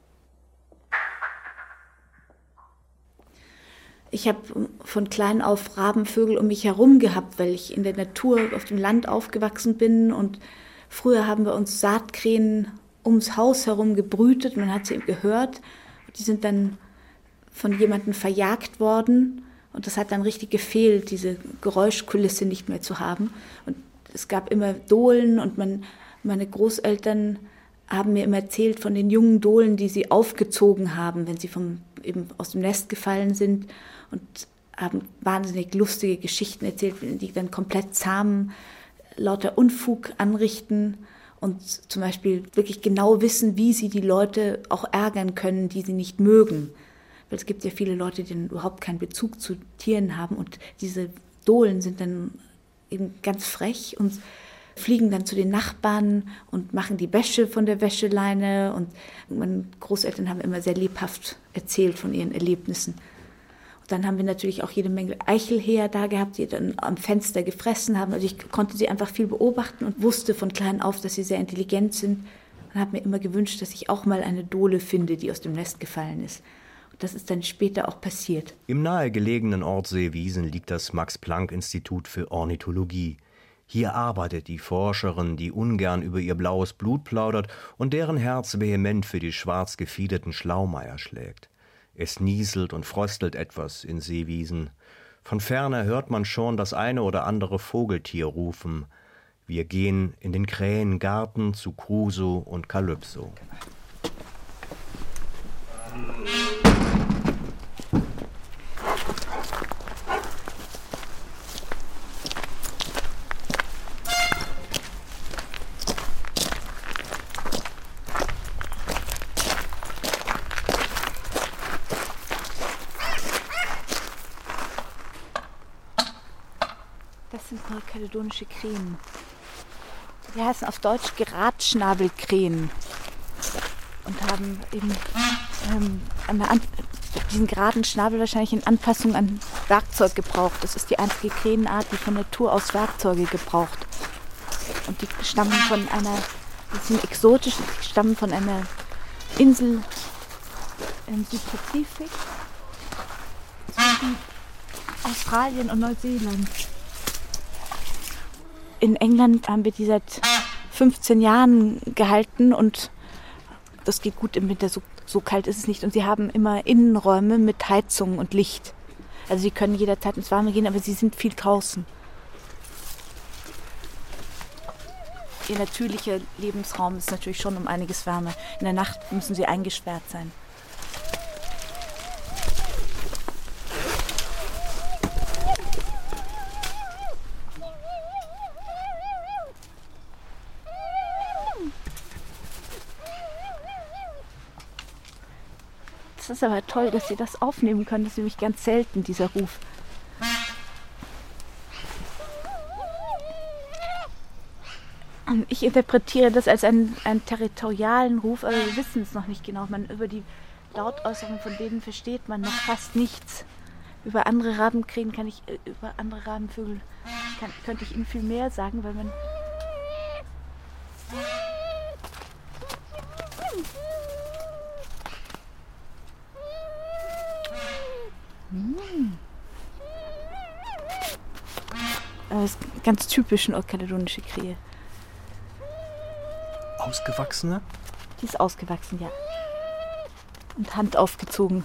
Ich habe von klein auf Rabenvögel um mich herum gehabt, weil ich in der Natur auf dem Land aufgewachsen bin. Und früher haben wir uns Saatkrähen ums Haus herum gebrütet. Man hat sie gehört. Die sind dann von jemandem verjagt worden. Und das hat dann richtig gefehlt, diese Geräuschkulisse nicht mehr zu haben. Und es gab immer Dohlen und meine Großeltern haben mir immer erzählt von den jungen Dohlen, die sie aufgezogen haben, wenn sie eben aus dem Nest gefallen sind. Und haben wahnsinnig lustige Geschichten erzählt, die dann komplett zahm, lauter Unfug anrichten und zum Beispiel wirklich genau wissen, wie sie die Leute auch ärgern können, die sie nicht mögen. Weil es gibt ja viele Leute, die überhaupt keinen Bezug zu Tieren haben und diese Dohlen sind dann eben ganz frech und fliegen dann zu den Nachbarn und machen die Wäsche von der Wäscheleine und meine Großeltern haben immer sehr lebhaft erzählt von ihren Erlebnissen. Dann haben wir natürlich auch jede Menge Eichelhäher da gehabt, die dann am Fenster gefressen haben. Also ich konnte sie einfach viel beobachten und wusste von klein auf, dass sie sehr intelligent sind. Und habe mir immer gewünscht, dass ich auch mal eine Dohle finde, die aus dem Nest gefallen ist. Und das ist dann später auch passiert. Im nahegelegenen Ort Seewiesen liegt das Max-Planck-Institut für Ornithologie. Hier arbeitet die Forscherin, die ungern über ihr blaues Blut plaudert und deren Herz vehement für die schwarz gefiederten Schlaumeier schlägt. Es nieselt und fröstelt etwas in Seewiesen. Von ferne hört man schon das eine oder andere Vogeltier rufen. Wir gehen in den Krähengarten zu Crusoe und Calypso. sind neukaledonische Krähen. Die heißen auf Deutsch Geradschnabelkrähen und haben eben diesen geraden Schnabel wahrscheinlich in Anpassung an Werkzeug gebraucht. Das ist die einzige Krähenart, die von Natur aus Werkzeuge gebraucht. Und die stammen von einer, die sind exotisch, die stammen von einer Insel im Südpazifik zwischen Australien und Neuseeland. In England haben wir die seit 15 Jahren gehalten und das geht gut im Winter, so kalt ist es nicht. Und sie haben immer Innenräume mit Heizung und Licht. Also sie können jederzeit ins Warme gehen, aber sie sind viel draußen. Ihr natürlicher Lebensraum ist natürlich schon um einiges wärmer. In der Nacht müssen sie eingesperrt sein. Das ist aber toll, dass Sie das aufnehmen können. Das ist nämlich ganz selten, dieser Ruf. Ich interpretiere das als einen territorialen Ruf, aber wir wissen es noch nicht genau. Über die Lautäußerung von denen versteht man noch fast nichts. Über andere Rabenkrähen über andere Rabenvögel könnte ich Ihnen viel mehr sagen, weil man... Das ist ganz typisch neukaledonische Krähe. Ausgewachsene? Die ist ausgewachsen, ja. Und handaufgezogen.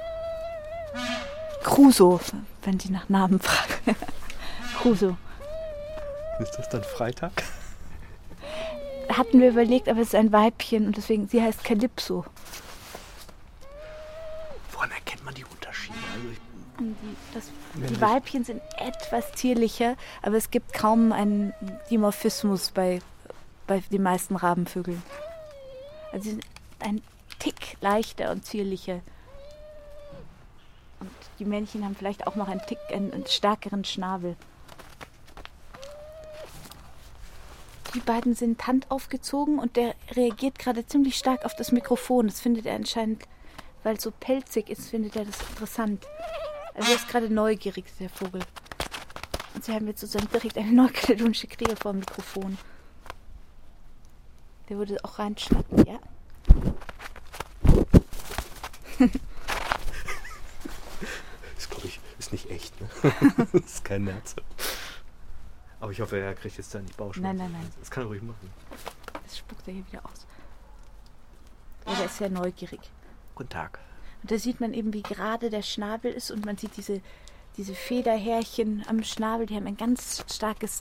Crusoe, wenn Sie nach Namen fragen. Crusoe. Ist das dann Freitag? Hatten wir überlegt, aber es ist ein Weibchen und deswegen, sie heißt Calypso. Woran erkennt man die Unterschiede? Die Weibchen sind etwas zierlicher, aber es gibt kaum einen Dimorphismus bei den meisten Rabenvögeln. Also sie sind ein Tick leichter und zierlicher. Und die Männchen haben vielleicht auch noch einen stärkeren Schnabel. Die beiden sind handaufgezogen und der reagiert gerade ziemlich stark auf das Mikrofon. Das findet er anscheinend, weil es so pelzig ist, findet er das interessant. Also er ist gerade neugierig, der Vogel. Und sie haben jetzt sozusagen direkt eine neukaledonische Krähe vor dem Mikrofon. Der würde auch reinschnappen, ja. Das glaube ich, ist nicht echt, ne? Das ist kein Nerz. Aber ich hoffe, er kriegt jetzt da nicht Bauchschmerzen. Nein. Das kann er ruhig machen. Das spuckt er hier wieder aus. Ja, der ist sehr neugierig. Guten Tag. Und da sieht man eben, wie gerade der Schnabel ist und man sieht diese Federhärchen am Schnabel, die haben ein ganz starkes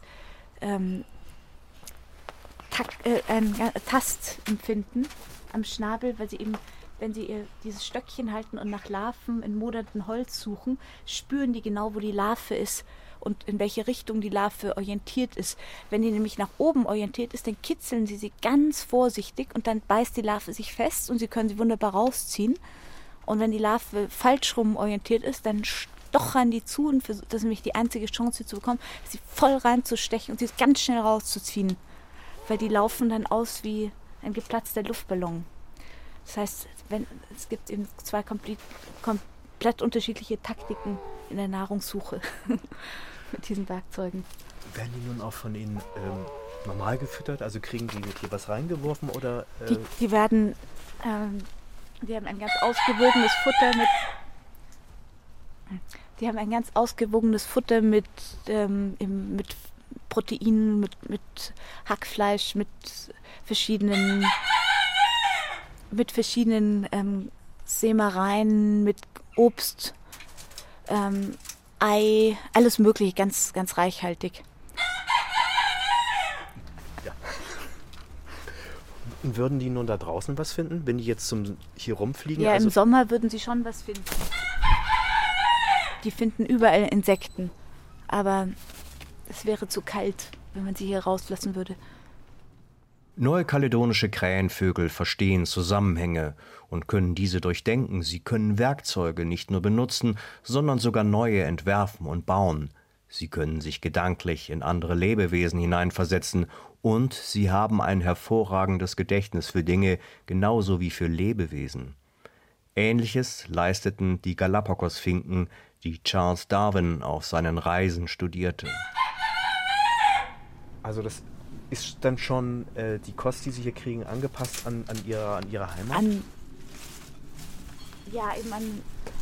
Tastempfinden am Schnabel, weil sie eben, wenn sie dieses Stöckchen halten und nach Larven in moderndem Holz suchen, spüren die genau, wo die Larve ist und in welche Richtung die Larve orientiert ist. Wenn die nämlich nach oben orientiert ist, dann kitzeln sie ganz vorsichtig und dann beißt die Larve sich fest und sie können sie wunderbar rausziehen. Und wenn die Larve falsch rum orientiert ist, dann stochern die zu und das ist nämlich die einzige Chance, sie zu bekommen, sie voll reinzustechen und sie ganz schnell rauszuziehen. Weil die laufen dann aus wie ein geplatzter Luftballon. Das heißt, es gibt eben zwei komplett unterschiedliche Taktiken in der Nahrungssuche mit diesen Werkzeugen. Werden die nun auch von Ihnen normal gefüttert? Also kriegen die mit hier was reingeworfen? Oder, Die werden... Die haben ein ganz ausgewogenes Futter mit Proteinen, mit Hackfleisch, mit verschiedenen Sämereien, mit Obst, Ei, alles Mögliche, ganz, ganz reichhaltig. Und würden die nun da draußen was finden, wenn die jetzt hier rumfliegen? Ja, im Sommer würden sie schon was finden. Die finden überall Insekten. Aber es wäre zu kalt, wenn man sie hier rauslassen würde. Neukaledonische Krähenvögel verstehen Zusammenhänge und können diese durchdenken. Sie können Werkzeuge nicht nur benutzen, sondern sogar neue entwerfen und bauen. Sie können sich gedanklich in andere Lebewesen hineinversetzen und sie haben ein hervorragendes Gedächtnis für Dinge genauso wie für Lebewesen. Ähnliches leisteten die Galapagos-Finken, die Charles Darwin auf seinen Reisen studierte. Also das ist dann schon die Kost, die Sie hier kriegen, angepasst an Ihre Heimat? Eben an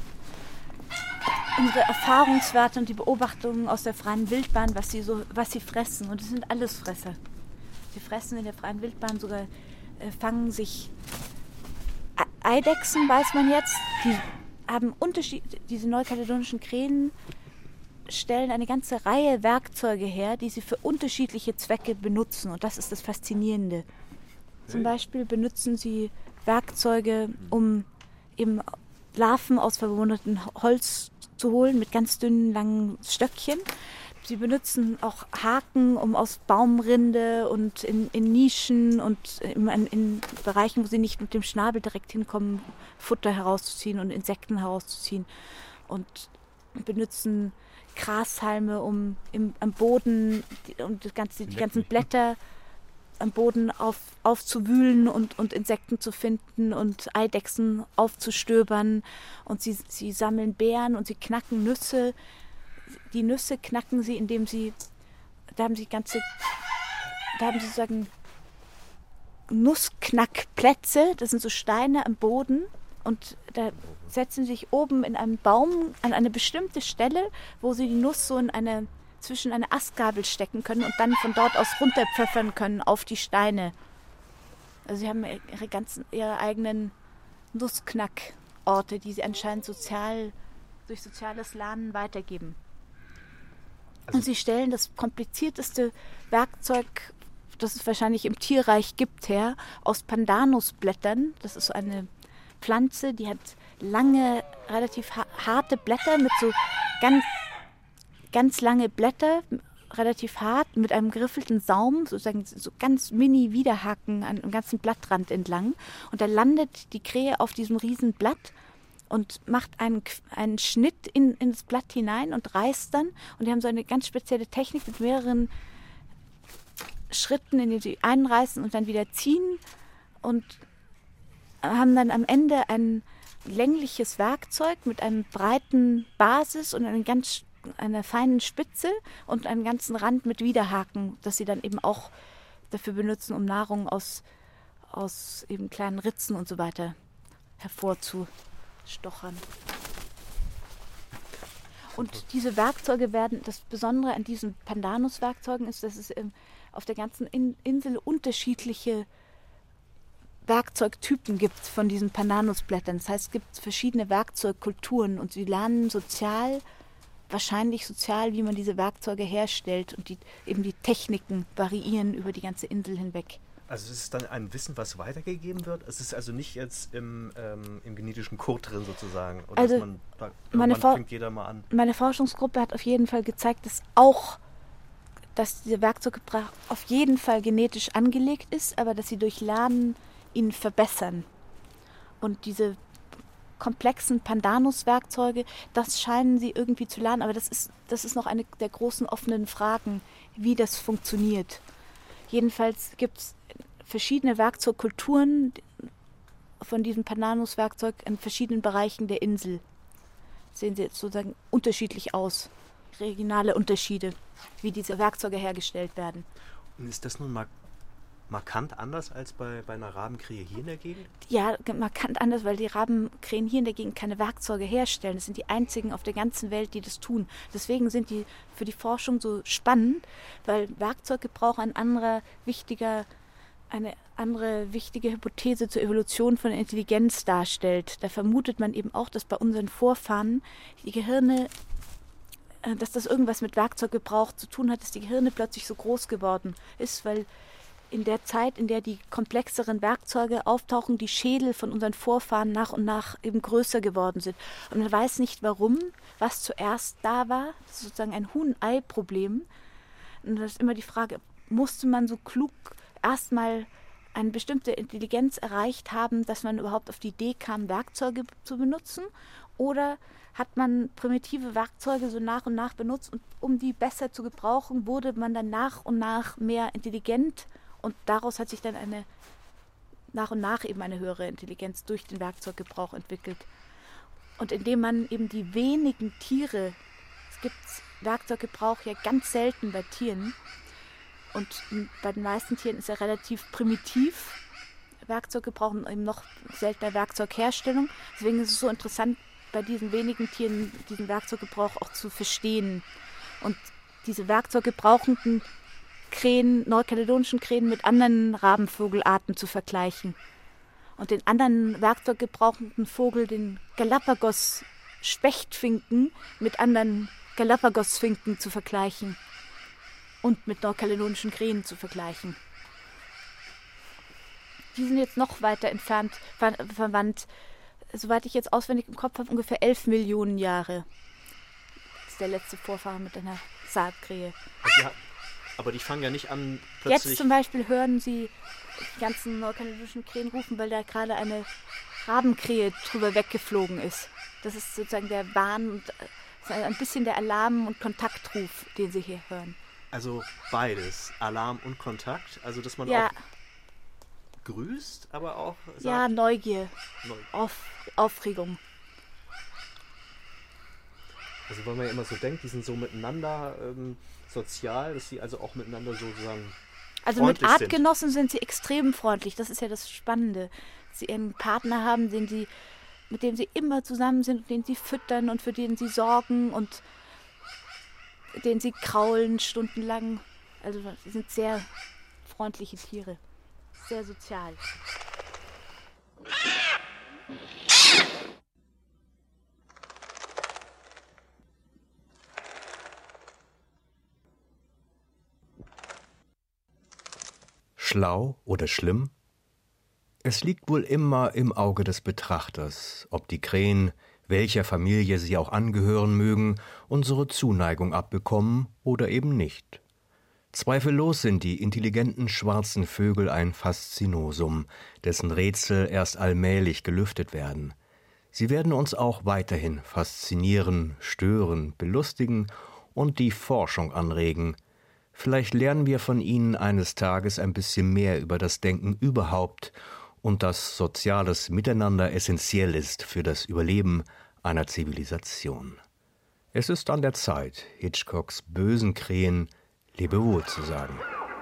unsere Erfahrungswerte und die Beobachtungen aus der freien Wildbahn, was sie fressen. Und es sind alles Fresser. Sie fressen in der freien Wildbahn sogar, fangen sich Eidechsen, weiß man jetzt, die haben diese neukaledonischen Krähen stellen eine ganze Reihe Werkzeuge her, die sie für unterschiedliche Zwecke benutzen. Und das ist das Faszinierende. Zum Beispiel benutzen sie Werkzeuge, um eben Larven aus verwundetem Holz zu holen mit ganz dünnen, langen Stöckchen. Sie benutzen auch Haken, um aus Baumrinde und in Nischen und in Bereichen, wo sie nicht mit dem Schnabel direkt hinkommen, Futter herauszuziehen und Insekten herauszuziehen. Und benutzen Grashalme, um am Boden die ganzen Blätter am Boden aufzuwühlen und Insekten zu finden und Eidechsen aufzustöbern. Und sie sammeln Beeren und sie knacken Nüsse. Die Nüsse knacken sie, indem da haben sie sozusagen Nussknackplätze, das sind so Steine am Boden und da setzen sie sich oben in einem Baum an eine bestimmte Stelle, wo sie die Nuss so zwischen eine Astgabel stecken können und dann von dort aus runterpfeffern können auf die Steine. Also sie haben ihre eigenen Nussknackorte, die sie anscheinend durch soziales Lernen weitergeben. Und sie stellen das komplizierteste Werkzeug, das es wahrscheinlich im Tierreich gibt, her, aus Pandanusblättern. Das ist so eine Pflanze, die hat lange, relativ harte Blätter mit so ganz lange Blätter, relativ hart, mit einem geriffelten Saum, sozusagen so ganz mini Widerhaken am ganzen Blattrand entlang. Und da landet die Krähe auf diesem riesen Blatt und macht einen Schnitt in das Blatt hinein und reißt dann. Und die haben so eine ganz spezielle Technik mit mehreren Schritten, in denen sie einreißen und dann wieder ziehen und haben dann am Ende ein längliches Werkzeug mit einem breiten Basis und einer feinen Spitze und einem ganzen Rand mit Widerhaken, das sie dann eben auch dafür benutzen, um Nahrung aus eben kleinen Ritzen und so weiter hervorzustochern. Und diese Werkzeuge das Besondere an diesen Pandanus-Werkzeugen ist, dass es auf der ganzen Insel unterschiedliche Werkzeugtypen gibt von diesen Pandanusblättern. Das heißt, es gibt verschiedene Werkzeugkulturen und sie lernen wahrscheinlich sozial, wie man diese Werkzeuge herstellt und die Techniken variieren über die ganze Insel hinweg. Also es ist dann ein Wissen, was weitergegeben wird? Es ist also nicht jetzt im genetischen Code drin sozusagen? Oder also fängt jeder mal an? Meine Forschungsgruppe hat auf jeden Fall gezeigt, dass dieser Werkzeuggebrauch auf jeden Fall genetisch angelegt ist, aber dass sie durch Lernen ihn verbessern. Und diese komplexen Pandanus-Werkzeuge, das scheinen sie irgendwie zu lernen, aber das ist noch eine der großen offenen Fragen, wie das funktioniert. Jedenfalls gibt es verschiedene Werkzeugkulturen von diesem Pandanus-Werkzeug in verschiedenen Bereichen der Insel. Sehen sie jetzt sozusagen unterschiedlich aus. Regionale Unterschiede, wie diese Werkzeuge hergestellt werden. Und ist das nun markant anders als bei einer Rabenkrähe hier in der Gegend? Ja, markant anders, weil die Rabenkrähen hier in der Gegend keine Werkzeuge herstellen. Das sind die einzigen auf der ganzen Welt, die das tun. Deswegen sind die für die Forschung so spannend, weil Werkzeuggebrauch eine andere wichtige Hypothese zur Evolution von Intelligenz darstellt. Da vermutet man eben auch, dass bei unseren Vorfahren die Gehirne, dass das irgendwas mit Werkzeuggebrauch zu tun hat, dass die Gehirne plötzlich so groß geworden ist, weil in der Zeit, in der die komplexeren Werkzeuge auftauchen, die Schädel von unseren Vorfahren nach und nach eben größer geworden sind. Und man weiß nicht warum, was zuerst da war. Das ist sozusagen ein Huhn-Ei-Problem. Und das ist immer die Frage, musste man so klug erstmal eine bestimmte Intelligenz erreicht haben, dass man überhaupt auf die Idee kam, Werkzeuge zu benutzen? Oder hat man primitive Werkzeuge so nach und nach benutzt und um die besser zu gebrauchen, wurde man dann nach und nach mehr intelligent und daraus hat sich dann nach und nach eben eine höhere Intelligenz durch den Werkzeuggebrauch entwickelt. Und indem man eben die wenigen Tiere, es gibt Werkzeuggebrauch ja ganz selten bei Tieren und bei den meisten Tieren ist er relativ primitiv, Werkzeuggebrauch und eben noch seltener Werkzeugherstellung. Deswegen ist es so interessant, bei diesen wenigen Tieren diesen Werkzeuggebrauch auch zu verstehen und diese werkzeuggebrauchenden Krähen, neukaledonischen Krähen mit anderen Rabenvogelarten zu vergleichen und den anderen werkzeuggebrauchenden Vogel, den Galapagos-Spechtfinken, mit anderen Galapagos-Finken zu vergleichen und mit neukaledonischen Krähen zu vergleichen. Die sind jetzt noch weiter entfernt verwandt. Soweit ich jetzt auswendig im Kopf habe, ungefähr 11 Millionen Jahre. Das ist der letzte Vorfahre mit einer Saatkrähe. Ja, aber die fangen ja nicht an, plötzlich... Jetzt zum Beispiel hören Sie die ganzen neukaledonischen Krähen rufen, weil da gerade eine Rabenkrähe drüber weggeflogen ist. Das ist sozusagen der Warn und ein bisschen der Alarm- und Kontaktruf, den Sie hier hören. Also beides, Alarm und Kontakt, also dass man ja. auch grüßt, aber auch sagt... Ja, Neugier. Aufregung. Also weil man ja immer so denkt, die sind so miteinander sozial, dass sie also auch miteinander sozusagen also mit Artgenossen sind sie extrem freundlich, das ist ja das Spannende. Dass sie einen Partner haben, mit dem sie immer zusammen sind, den sie füttern und für den sie sorgen und den sie kraulen stundenlang. Also sie sind sehr freundliche Tiere. Sehr sozial. Schlau oder schlimm? Es liegt wohl immer im Auge des Betrachters, ob die Krähen, welcher Familie sie auch angehören mögen, unsere Zuneigung abbekommen oder eben nicht. Zweifellos sind die intelligenten schwarzen Vögel ein Faszinosum, dessen Rätsel erst allmählich gelüftet werden. Sie werden uns auch weiterhin faszinieren, stören, belustigen und die Forschung anregen. Vielleicht lernen wir von ihnen eines Tages ein bisschen mehr über das Denken überhaupt und dass soziales Miteinander essentiell ist für das Überleben einer Zivilisation. Es ist an der Zeit, Hitchcocks bösen Krähen Lebewohl zu sagen.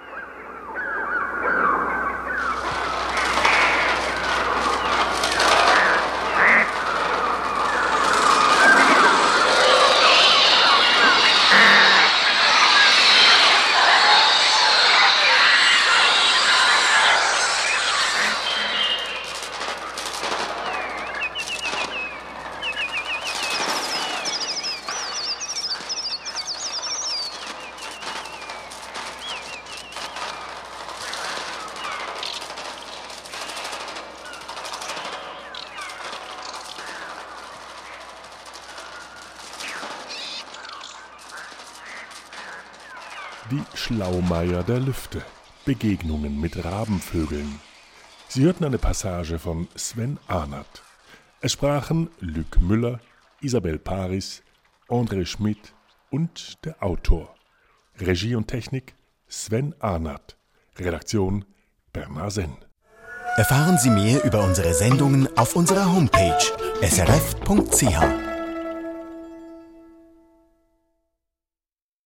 Die Schlaumeier der Lüfte. Begegnungen mit Rabenvögeln. Sie hörten eine Passage von Sven Arnert. Es sprachen Luc Müller, Isabelle Paris, André Schmidt und der Autor. Regie und Technik Sven Arnert. Redaktion Bernhard Senn. Erfahren Sie mehr über unsere Sendungen auf unserer Homepage srf.ch.